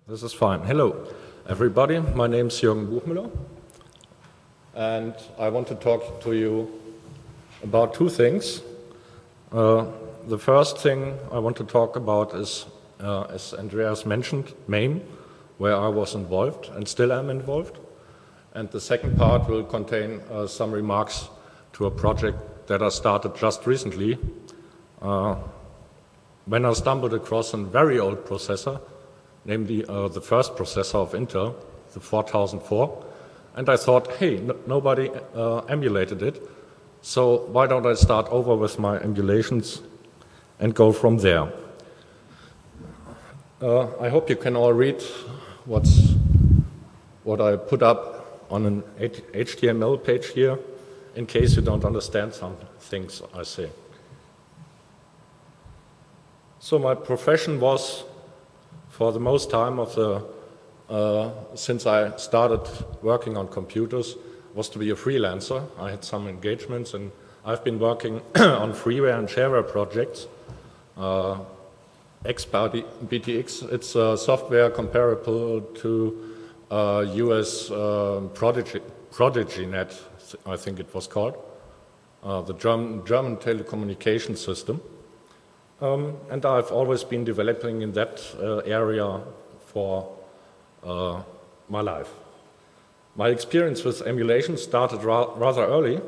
This is fine. Hello, everybody. My name is Jürgen Buchmüller, and I want to talk to you about two things. The first thing I want to talk about is, as Andreas mentioned, MAME, where I was involved and still am involved. And the second part will contain some remarks to a project that I started just recently, when I stumbled across a very old processor, namely the first processor of Intel, the 4004, and I thought, hey, nobody emulated it, so why don't I start over with my emulations and go from there. I hope you can all read what I put up on an HTML page here, in case you don't understand some things I say. So my profession was, for the most time of since I started working on computers, was to be a freelancer. I had some engagements, and I've been working on freeware and shareware projects. XBTX, it's software comparable to US ProdigyNet, I think it was called, the German telecommunication system. And I've always been developing in that area for my life. My experience with emulation started rather early.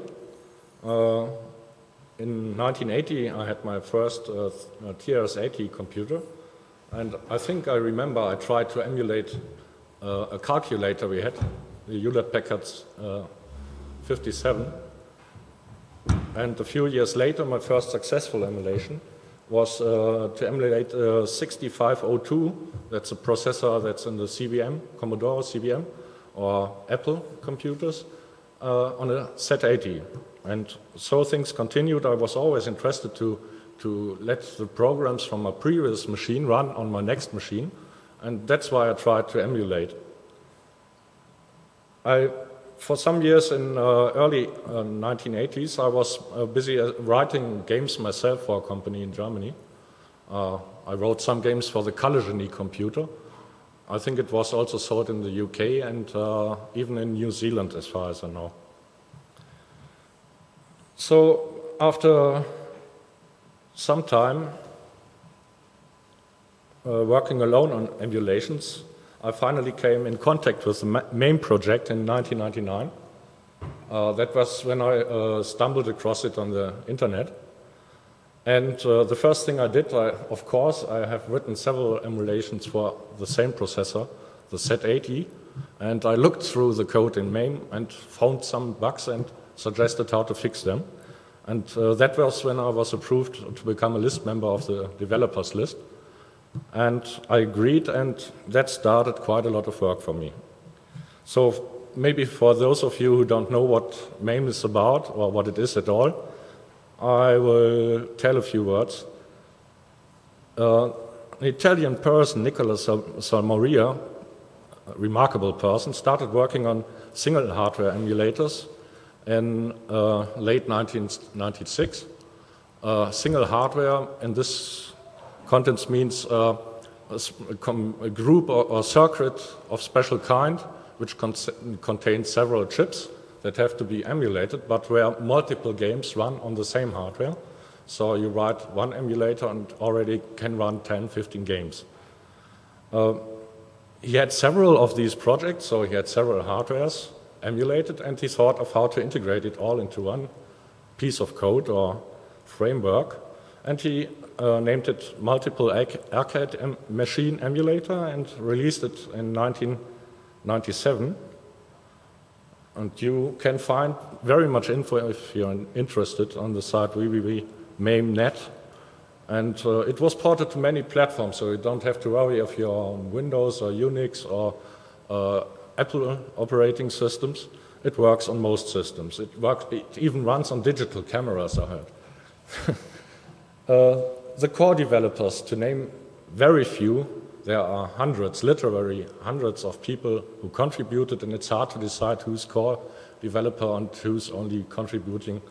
In 1980, I had my first TRS-80 computer, and I think I remember I tried to emulate a calculator we had, the Hewlett-Packard 57. And a few years later, my first successful emulation was to emulate 6502. That's a processor that's in the CVM, Commodore CVM, or Apple computers, on a Z80. And so things continued. I was always interested to let the programs from a previous machine run on my next machine, and that's why I tried to emulate. For some years in early 1980s, I was busy writing games myself for a company in Germany. I wrote some games for the ColorGenie computer. I think it was also sold in the UK and even in New Zealand, as far as I know. So after some time working alone on emulations, I finally came in contact with the MAME project in 1999. That was when I stumbled across it on the internet. And the first thing I did, of course, I have written several emulations for the same processor, the Z80, and I looked through the code in MAME and found some bugs and suggested how to fix them. And that was when I was approved to become a list member of the developers list. And I agreed, and that started quite a lot of work for me. So maybe for those of you who don't know what MAME is about, or what it is at all, I will tell a few words. An Italian person, Nicola Salmoria, a remarkable person, started working on single hardware emulators in late 1996. Single hardware in this context means a group or circuit of special kind which contains several chips that have to be emulated, but where multiple games run on the same hardware. So you write one emulator and already can run 10, 15 games. He had several of these projects, so he had several hardwares emulated, and he thought of how to integrate it all into one piece of code or framework. And he named it Multiple Arcade Machine Emulator and released it in 1997. And you can find very much info if you're interested on the site www.mame.net. And it was ported to many platforms, so you don't have to worry if you're on Windows or Unix or Apple operating systems. It works on most systems. It even runs on digital cameras, I heard. The core developers, to name very few, there are hundreds, literally hundreds of people who contributed, and it's hard to decide who's core developer and who's only contributing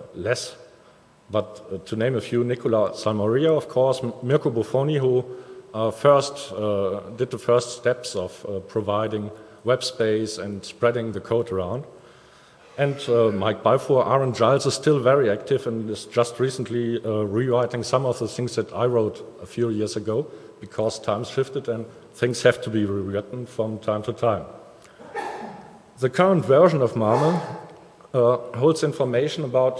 less. But to name a few, Nicola Salmoria, of course, Mirko Buffoni, who did the first steps of providing web space and spreading the code around. And Mike Balfour, Aaron Giles is still very active and is just recently rewriting some of the things that I wrote a few years ago, because times shifted and things have to be rewritten from time to time. The current version of Mame holds information about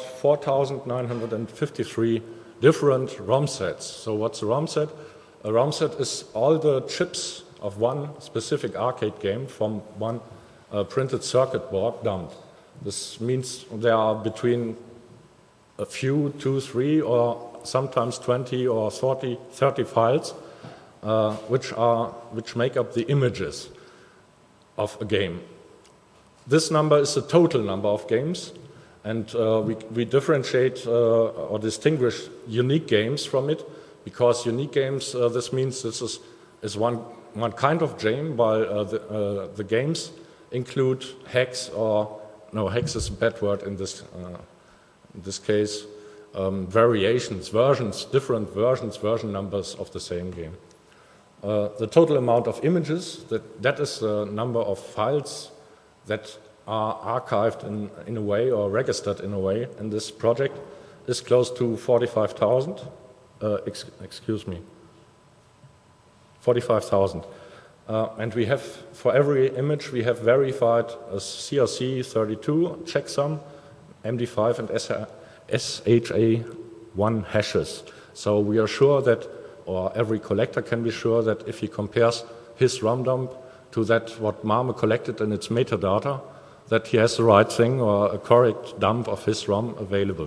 4,953 different ROM sets. So what's a ROM set? A ROM set is all the chips of one specific arcade game from one printed circuit board dumped. This means there are between a few, 2, 3, or sometimes 20 or 30 files which make up the images of a game. This number is the total number of games, and we differentiate or distinguish unique games from it, because unique games, this means this is one kind of game, while the games include hex, or no, hex is a bad word in this case, variations, versions, different versions, version numbers of the same game. The total amount of images, that is the number of files that are archived in a way or registered in a way in this project, is close to 45,000. 45,000. And we have, for every image, we have verified a CRC32 checksum, MD5 and SHA1 hashes. So we are sure that, or every collector can be sure that if he compares his ROM dump to that what Mame collected in its metadata, that he has the right thing or a correct dump of his ROM available.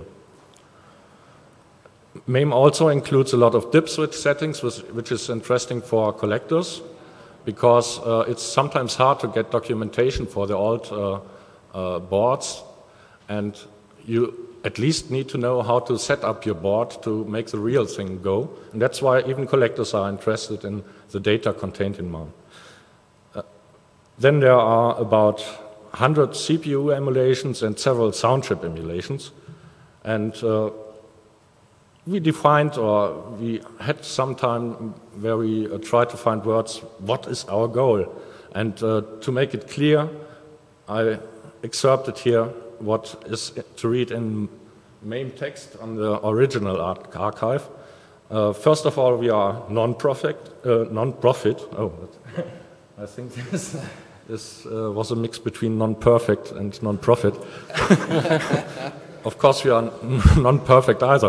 MAME also includes a lot of dip switch settings, which is interesting for collectors, because it's sometimes hard to get documentation for the old boards, and you at least need to know how to set up your board to make the real thing go. And that's why even collectors are interested in the data contained in MAME. Then there are about 100 CPU emulations and several sound chip emulations. And we defined, or we had some time where we tried to find words, what is our goal? And to make it clear, I excerpted here what is to read in MAME text on the original archive. First of all, we are non-profit. Oh, I think this was a mix between non-perfect and non-profit. Of course, we are non-perfect either.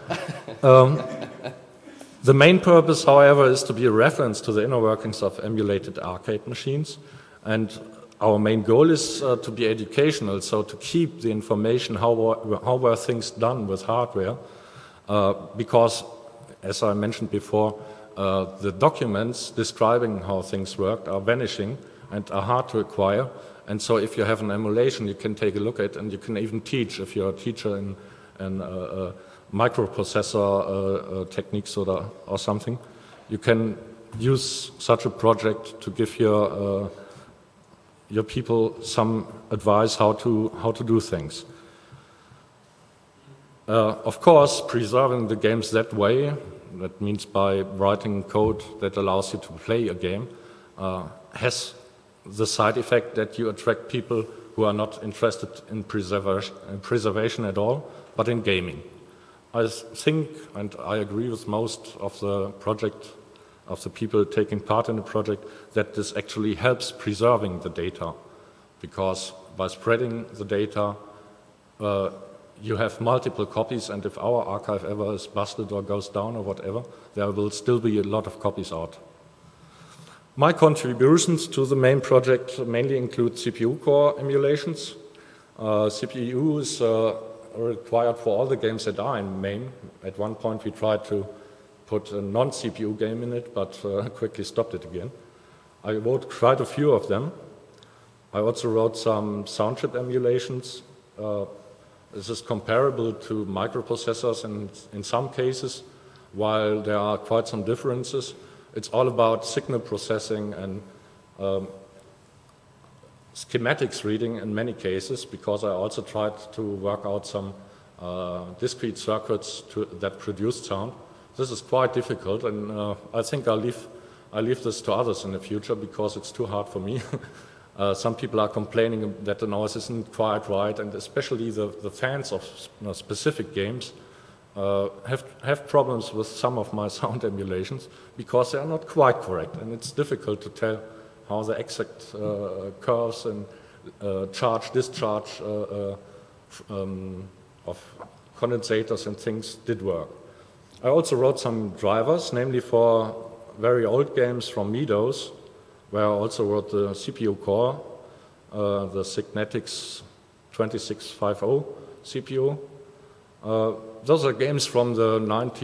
The main purpose, however, is to be a reference to the inner workings of emulated arcade machines. And our main goal is to be educational, so to keep the information how were things done with hardware, because, as I mentioned before, the documents describing how things worked are vanishing and are hard to acquire. And so if you have an emulation, you can take a look at it, and you can even teach, if you're a teacher in microprocessor techniques or something, you can use such a project to give your people some advice how to do things. Of course, preserving the games that way, that means by writing code that allows you to play a game, has the side effect that you attract people who are not interested in preservation at all, but in gaming. I think, and I agree with most of the people taking part in the project, that this actually helps preserving the data, because by spreading the data, you have multiple copies, and if our archive ever is busted or goes down or whatever, there will still be a lot of copies out. My contributions to the main project mainly include CPU core emulations. CPU is required for all the games that are in MAME. At one point we tried to put a non-CPU game in it, but quickly stopped it again. I wrote quite a few of them. I also wrote some sound chip emulations. This is comparable to microprocessors in some cases, while there are quite some differences. It's all about signal processing and schematics reading in many cases, because I also tried to work out some discrete circuits that produced sound. This is quite difficult, and I think I leave this to others in the future because it's too hard for me. Some people are complaining that the noise isn't quite right, and especially the fans of specific games have problems with some of my sound emulations because they are not quite correct, and it's difficult to tell how the exact curves and charge, discharge of condensators and things did work. I also wrote some drivers, namely for very old games from Midos, where I also wrote the CPU core, the Signetics 2650 CPU. Those are games from the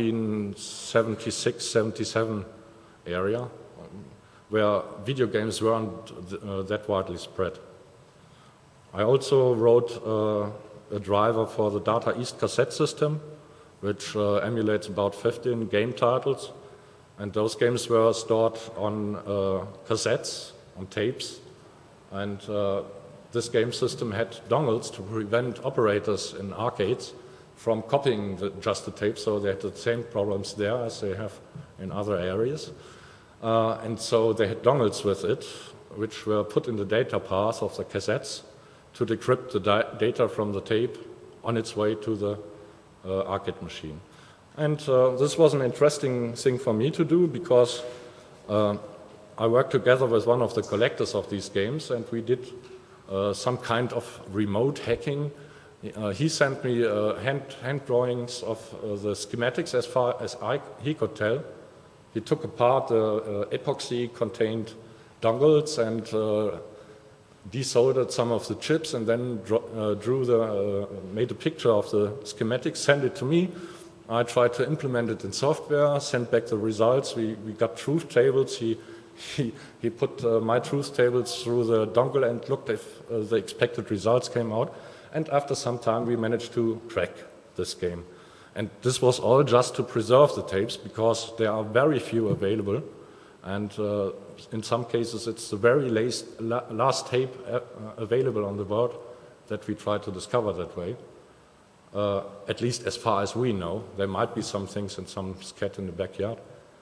1976-77 area, where video games weren't that widely spread. I also wrote a driver for the Data East cassette system, which emulates about 15 game titles. And those games were stored on cassettes, on tapes. And this game system had dongles to prevent operators in arcades from copying just the tape, so they had the same problems there as they have in other areas. And so they had dongles with it, which were put in the data path of the cassettes to decrypt the data from the tape on its way to the arcade machine. And this was an interesting thing for me to do because I worked together with one of the collectors of these games, and we did some kind of remote hacking. He sent me hand drawings of the schematics as far as he could tell. He took apart the epoxy-contained dongles and desoldered some of the chips, and then made a picture of the schematics, sent it to me. I tried to implement it in software, sent back the results. We got truth tables. He put my truth tables through the dongle and looked if the expected results came out. And after some time, we managed to crack this game. And this was all just to preserve the tapes because there are very few available. And in some cases, it's the very last tape available on the world that we try to discover that way. At least as far as we know. There might be some things in some scat in the backyard.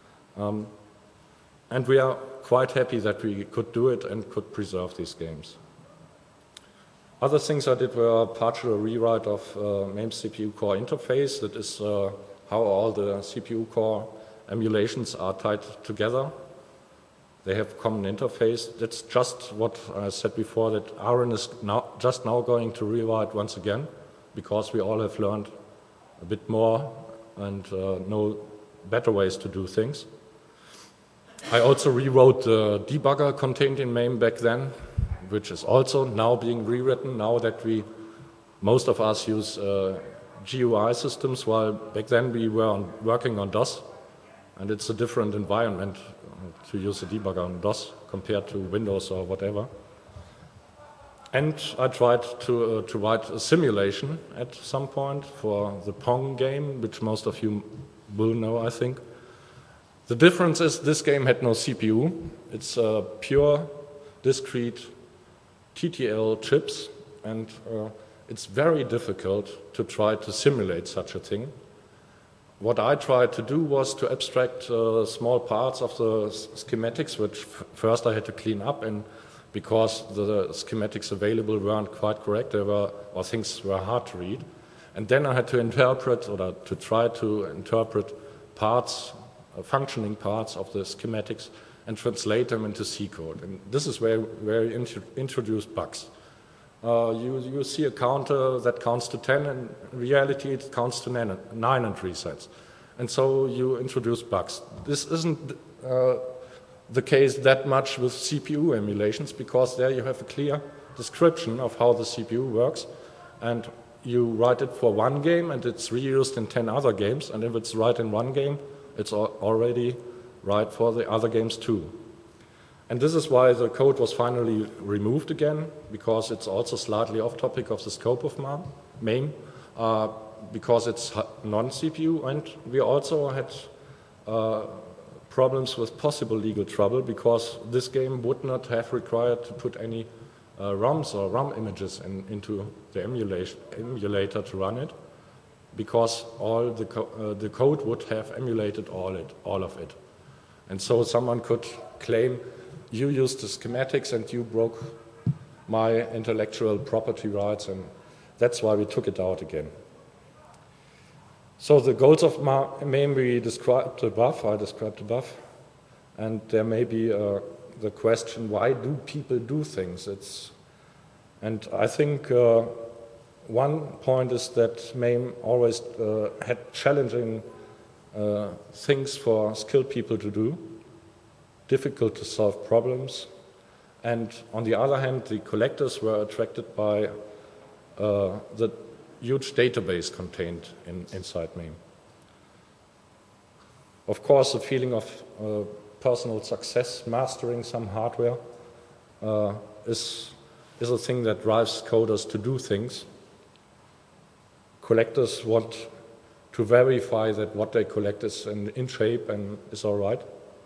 And we are quite happy that we could do it and could preserve these games. Other things I did were a partial rewrite of MAME's CPU core interface. That is how all the CPU core emulations are tied together. They have common interface. That's just what I said before, that Aaron is just now going to rewrite once again, because we all have learned a bit more and know better ways to do things. I also rewrote the debugger contained in MAME back then, which is also now being rewritten, now that most of us use GUI systems, while back then we were working on DOS, and it's a different environment to use a debugger on DOS compared to Windows or whatever. And I tried to write a simulation at some point for the Pong game, which most of you will know, I think. The difference is this game had no CPU. It's pure, discrete TTL chips, and it's very difficult to try to simulate such a thing. What I tried to do was to abstract small parts of the schematics, which first I had to clean up, and because the schematics available weren't quite correct, or things were hard to read. And then I had to interpret, or to try to interpret parts, functioning parts of the schematics and translate them into C code. And this is where we introduce bugs. You see a counter that counts to 10, and in reality it counts to 9 and resets. And so you introduce bugs. This isn't the case that much with CPU emulations, because there you have a clear description of how the CPU works, and you write it for one game and it's reused in 10 other games, and if it's right in one game, it's already right for the other games too. And this is why the code was finally removed again, because it's also slightly off topic of the scope of MAME, because it's non-CPU, and we also had problems with possible legal trouble, because this game would not have required to put any ROMs or ROM images into the emulator to run it. because all the code would have emulated all of it. And so someone could claim, you used the schematics and you broke my intellectual property rights, and that's why we took it out again. So the goals of MAME we described above, and there may be the question, why do people do things? And I think one point is that MAME always had challenging things for skilled people to do, difficult to solve problems, and on the other hand, the collectors were attracted by the huge database contained inside MAME. Of course, the feeling of personal success, mastering some hardware, is a thing that drives coders to do things. Collectors want to verify that what they collect is in shape and is all right.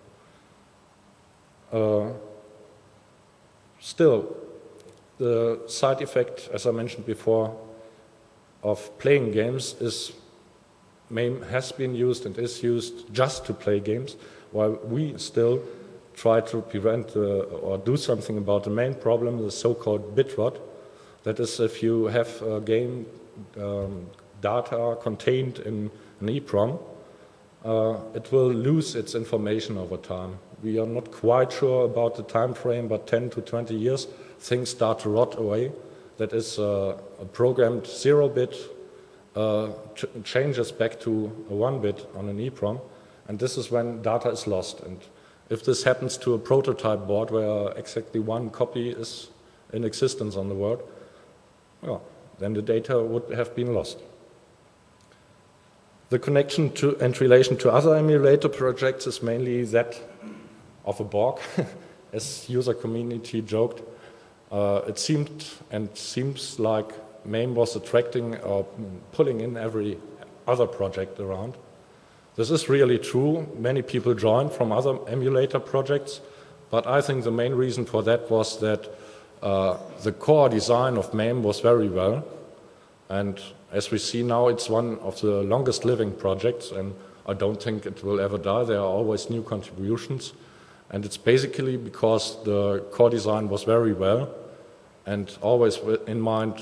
Still, the side effect, as I mentioned before, of playing games is MAME has been used and is used just to play games, while we still try to prevent or do something about the main problem, the so-called bit rot. That is, if you have a game data contained in an EEPROM, it will lose its information over time. We are not quite sure about the time frame, but 10 to 20 years, things start to rot away. That is, a programmed 0-bit changes back to a 1-bit on an EEPROM, and this is when data is lost. And if this happens to a prototype board where exactly one copy is in existence on the world, well, then the data would have been lost. The connection to and relation to other emulator projects is mainly that of a Borg, as user community joked. It seemed and seems like MAME was attracting or pulling in every other project around. This is really true. Many people joined from other emulator projects, but I think the main reason for that was that the core design of MAME was very well, and as we see now, it's one of the longest living projects, and I don't think it will ever die. There are always new contributions, and it's basically because the core design was very well and always had in mind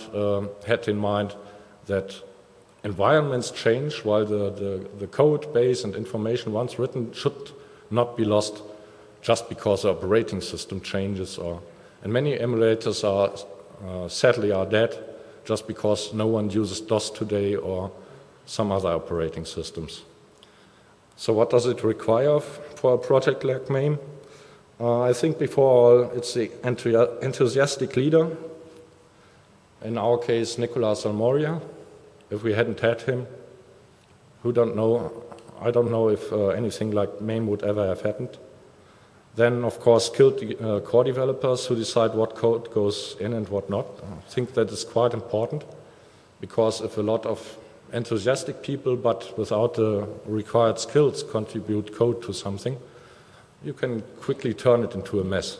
that environments change while the code base and information once written should not be lost just because the operating system changes, and many emulators sadly are dead just because no one uses DOS today or some other operating systems. So what does it require for a project like MAME? I think before all, it's the enthusiastic leader. In our case, Nicolas Almoria. If we hadn't had him, I don't know if anything like MAME would ever have happened. Then, of course, skilled core developers who decide what code goes in and what not. I think that is quite important, because if a lot of enthusiastic people but without the required skills contribute code to something, you can quickly turn it into a mess.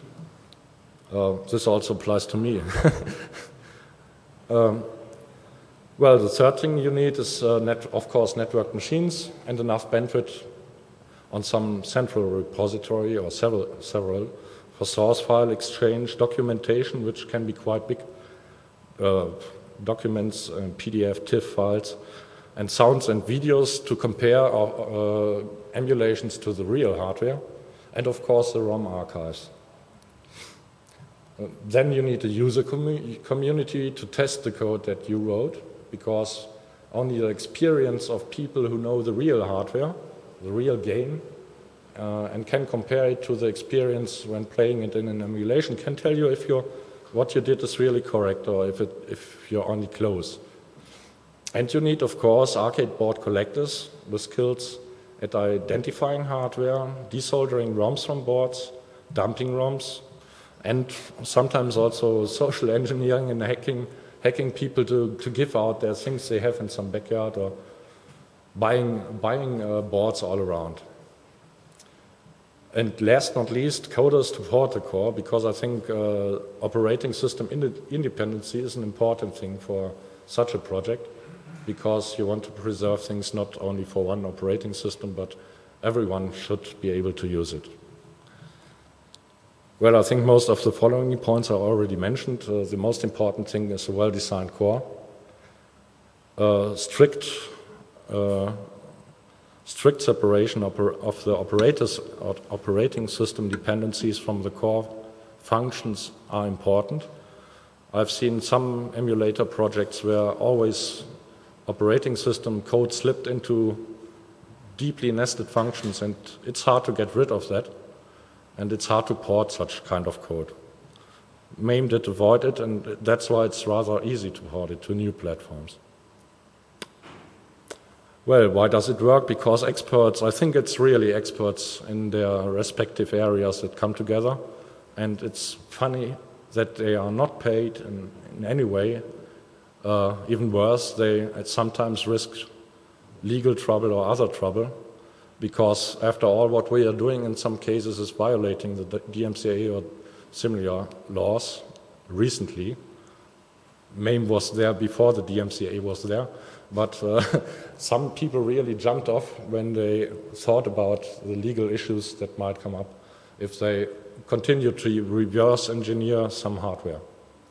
This also applies to me. Well, the third thing you need is, of course, networked machines and enough bandwidth on some central repository or several for source file exchange, documentation, which can be quite big, documents, PDF, TIFF files, and sounds and videos to compare emulations to the real hardware, and of course the ROM archives. Then you need a user community to test the code that you wrote, because only the experience of people who know the real hardware, the real game, and can compare it to the experience when playing it in an emulation can tell you if what you did is really correct or if you're only close. And you need, of course, arcade board collectors with skills at identifying hardware, desoldering ROMs from boards, dumping ROMs, and sometimes also social engineering and hacking people to give out their things they have in some backyard, or buying boards all around. And last not least, coders to support the core, because I think operating system independency is an important thing for such a project, because you want to preserve things not only for one operating system, but everyone should be able to use it. Well, I think most of the following points are already mentioned. The most important thing is a well-designed core, strict separation of the operating system dependencies from the core functions are important. I've seen some emulator projects where always operating system code slipped into deeply nested functions, and it's hard to get rid of that, and it's hard to port such kind of code. MAME did avoid it, and that's why it's rather easy to port it to new platforms. Well, why does it work? Because experts, I think it's really experts in their respective areas that come together, and it's funny that they are not paid in any way. Even worse, they sometimes risk legal trouble or other trouble, because after all, what we are doing in some cases is violating the DMCA or similar laws recently. MAME was there before the DMCA was there, but some people really jumped off when they thought about the legal issues that might come up if they continue to reverse engineer some hardware.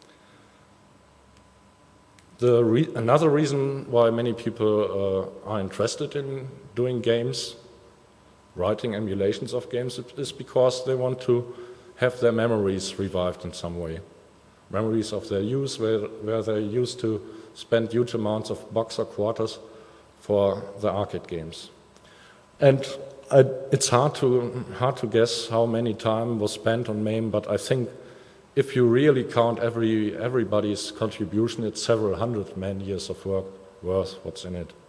Another reason why many people are interested in doing games, writing emulations of games, is because they want to have their memories revived in some way. Memories of their use, where they used to spend huge amounts of bucks or quarters for the arcade games. And it's hard to guess how many time was spent on MAME, but I think if you really count everybody's contribution, it's several hundred man-years of work worth what's in it.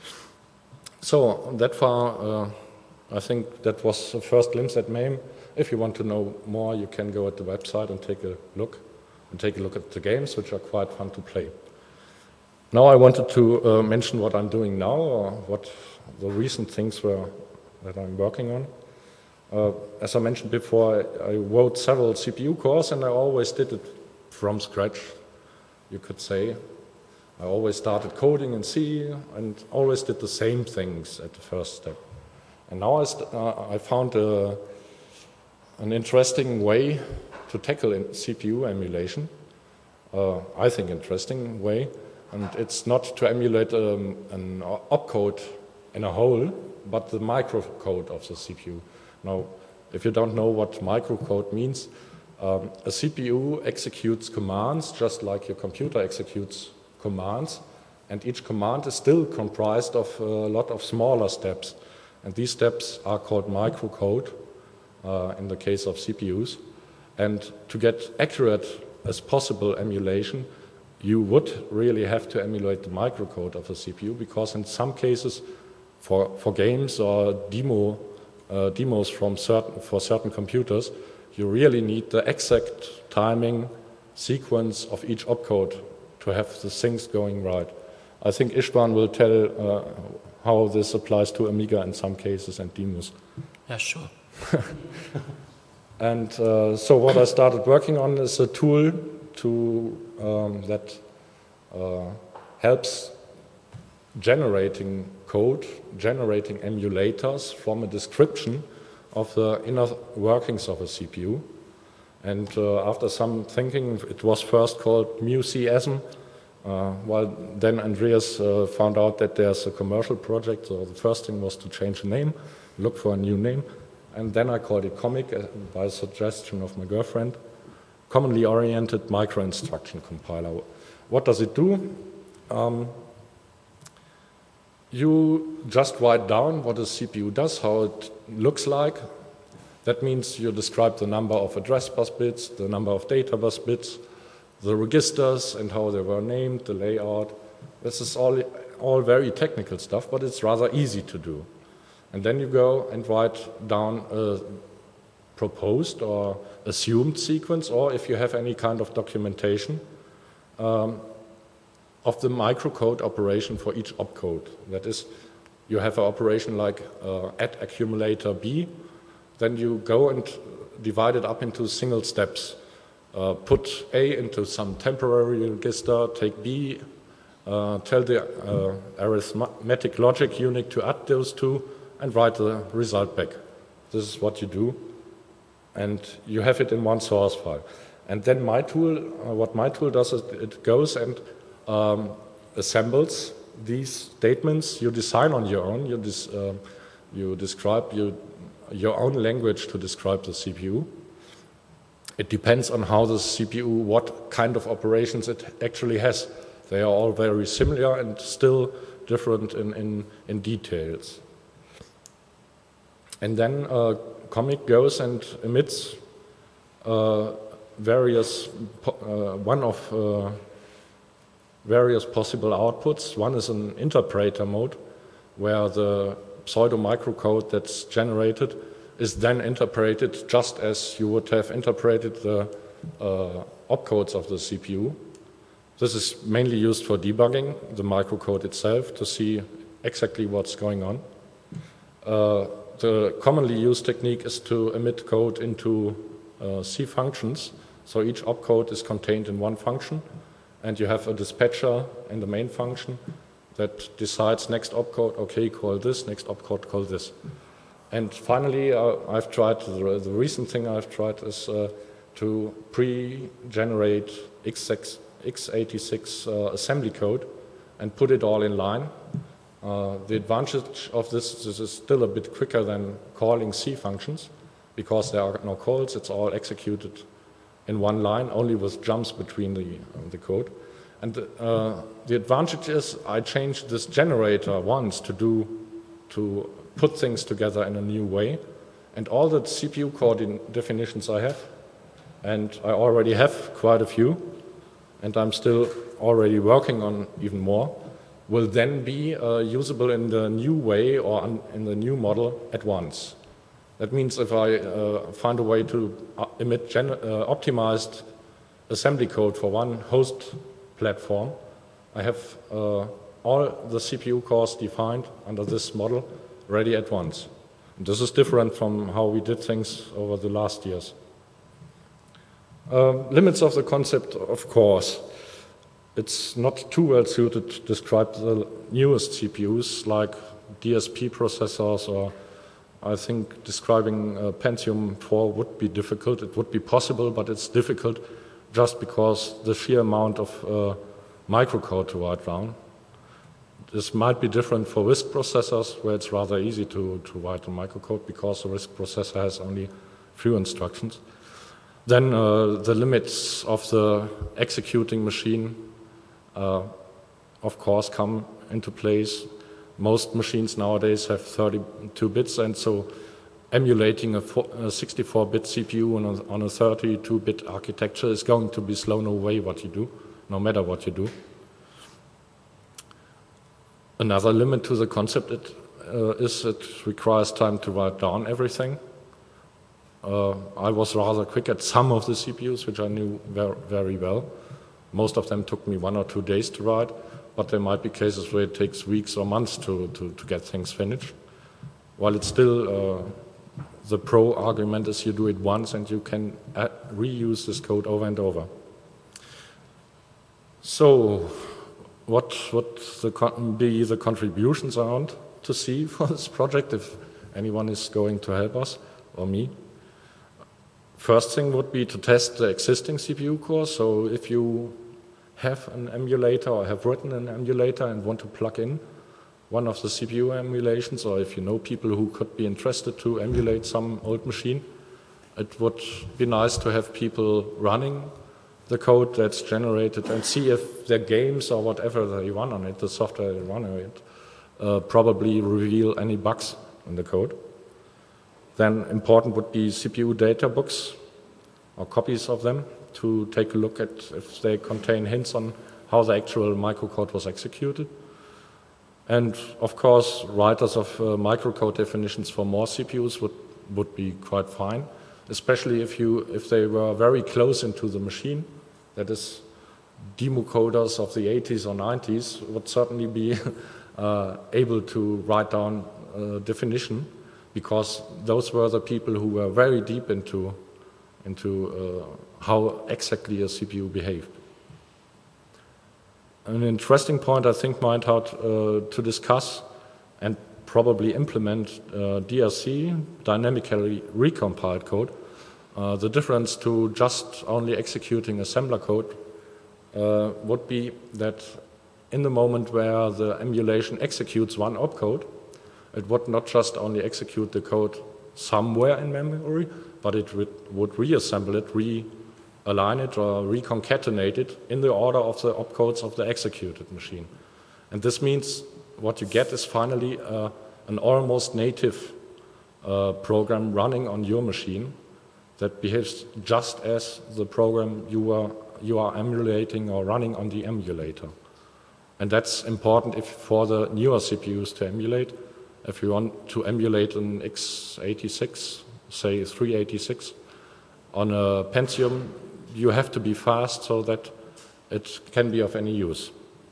So that far, I think that was the first glimpse at MAME. If you want to know more, you can go at the website and take a look at the games, which are quite fun to play. Now I wanted to mention what I'm doing now, or what the recent things were that I'm working on. As I mentioned before, I wrote several CPU cores, and I always did it from scratch, you could say. I always started coding in C and always did the same things at the first step. And now I found an interesting way to tackle CPU emulation. I think interesting way, and it's not to emulate an opcode in a whole, but the microcode of the CPU. Now, if you don't know what microcode means, a CPU executes commands just like your computer executes commands, and each command is still comprised of a lot of smaller steps. And these steps are called microcode in the case of CPUs. And to get accurate as possible emulation, you would really have to emulate the microcode of a CPU, because in some cases, for games or demos for certain computers, you really need the exact timing sequence of each opcode to have the things going right. I think Istvan will tell how this applies to Amiga in some cases and demos. Yeah, sure. And so what I started working on is a tool that helps generating code, generating emulators from a description of the inner workings of a CPU. And after some thinking, it was first called MuCSM, while then Andreas found out that there's a commercial project, so the first thing was to change the name, look for a new name, and then I called it COMIC by suggestion of my girlfriend, Commonly Oriented Micro-Instruction Compiler. What does it do? You just write down what a CPU does, how it looks like. That means you describe the number of address bus bits, the number of data bus bits, the registers and how they were named, the layout. This is all very technical stuff, but it's rather easy to do. And then you go and write down a proposed or assumed sequence, or if you have any kind of documentation, of the microcode operation for each opcode. That is, you have an operation like add accumulator B, then you go and divide it up into single steps. Put A into some temporary register, take B tell the arithmetic logic unit to add those two, and write the result back. This is what you do, and you have it in one source file. And then my tool, what my tool does is it goes and assembles these statements you design on your own. You describe your own language to describe the CPU. It depends on how the CPU, what kind of operations it actually has. They are all very similar and still different in details. And then Comic goes and emits various possible outputs. One is an interpreter mode, where the pseudo microcode that's generated is then interpreted just as you would have interpreted the opcodes of the CPU. This is mainly used for debugging the microcode itself to see exactly what's going on. The commonly used technique is to emit code into C functions. So each opcode is contained in one function, and you have a dispatcher in the main function that decides next opcode, okay, call this, next opcode, call this. And finally, I've tried, the recent thing I've tried is to pre-generate x86 assembly code and put it all in line. The advantage of this is still a bit quicker than calling C functions, because there are no calls, it's all executed in one line, only with jumps between the code. And the advantage is I changed this generator once to put things together in a new way, and all the CPU core definitions I have, and I already have quite a few, and I'm still already working on even more, will then be usable in the new way or in the new model at once. That means if I find a way to emit optimized assembly code for one host platform, I have all the CPU cores defined under this model ready at once. And this is different from how we did things over the last years. Limits of the concept, of course. It's not too well suited to describe the newest CPUs like DSP processors, or I think describing Pentium 4 would be difficult. It would be possible, but it's difficult just because the sheer amount of microcode to write down. This might be different for RISC processors, where it's rather easy to write a microcode because the RISC processor has only few instructions. Then the limits of the executing machine, of course, come into place. Most machines nowadays have 32 bits, and so emulating a 64-bit CPU on a 32-bit architecture is going to be slow no matter what you do. Another limit to the concept is it requires time to write down everything. I was rather quick at some of the CPUs, which I knew very well. Most of them took me 1 or 2 days to write, but there might be cases where it takes weeks or months to get things finished. While it's still, the pro argument is you do it once and you can reuse this code over and over. So, what would be the contributions I want to see for this project, if anyone is going to help us, or me? First thing would be to test the existing CPU core. So if you have an emulator or have written an emulator and want to plug in one of the CPU emulations, or if you know people who could be interested to emulate some old machine, it would be nice to have people running the code that's generated and see if their games or whatever they run on it, the software they run on it, probably reveal any bugs in the code. Then important would be CPU data books or copies of them to take a look at if they contain hints on how the actual microcode was executed. And of course, writers of microcode definitions for more CPUs would be quite fine, especially if they were very close into the machine. That is, demo coders of the 80s or 90s would certainly be able to write down definition, because those were the people who were very deep into how exactly a CPU behaved. An interesting point, I think, might have to discuss and probably implement DRC, dynamically recompiled code. The difference to just only executing assembler code would be that in the moment where the emulation executes one opcode, it would not just only execute the code somewhere in memory, but it would reassemble it, realign it, or reconcatenate it in the order of the opcodes of the executed machine. And this means what you get is finally an almost native program running on your machine that behaves just as the program you are emulating or running on the emulator. And that's important for the newer CPUs to emulate. If you want to emulate an x86, say 386, on a Pentium, you have to be fast so that it can be of any use.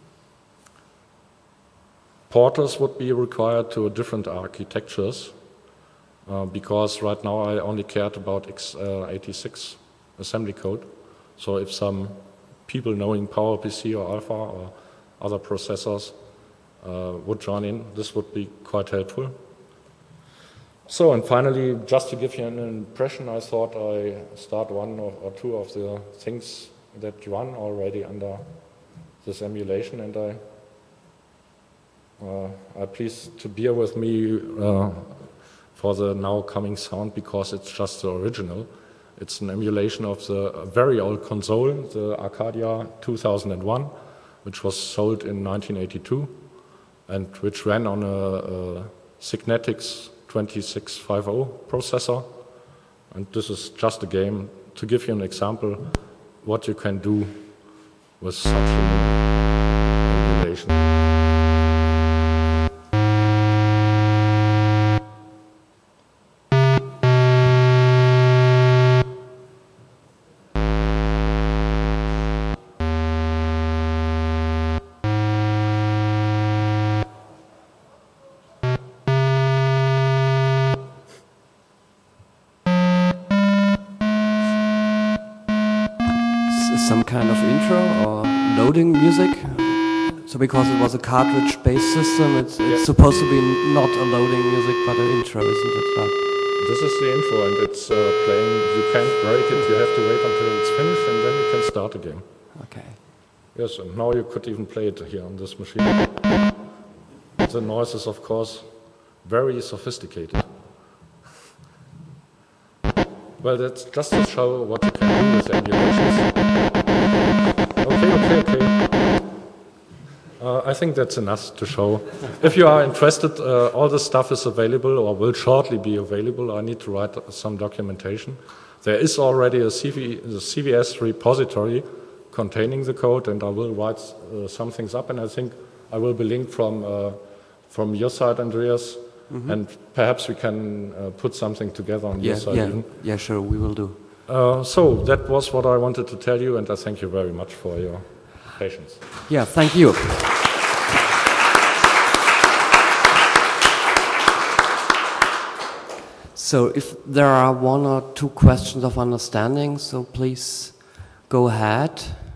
Portals would be required to different architectures because right now I only cared about x86 assembly code. So if some people knowing PowerPC or Alpha or other processors would join in, this would be quite helpful. So, and finally, just to give you an impression, I thought I start one or two of the things that run already under this emulation, and I please to bear with me for the now coming sound because it's just the original. It's an emulation of the very old console, the Arcadia 2001, which was sold in 1982 and which ran on a Signetics 2650 processor. And this is just a game to give you an example what you can do with such an emulation. Some kind of intro or loading music? So because it was a cartridge-based system, it's supposed to be not a loading music, but an intro, isn't it? This is the intro, and it's playing. You can't break it. You have to wait until it's finished, and then you can start again. Okay. Yes, and now you could even play it here on this machine. The noise is, of course, very sophisticated. Well, that's just to show what you can do with emulations. Okay. I think that's enough to show. If you are interested, all this stuff is available or will shortly be available. I need to write some documentation. There is already a CVS repository containing the code, and I will write some things up, and I think I will be linked from your side, Andreas, and perhaps we can put something together on your side. Yeah, sure, we will do. So that was what I wanted to tell you, and I thank you very much for your patience. Yeah, thank you. So if there are one or two questions of understanding, so please go ahead.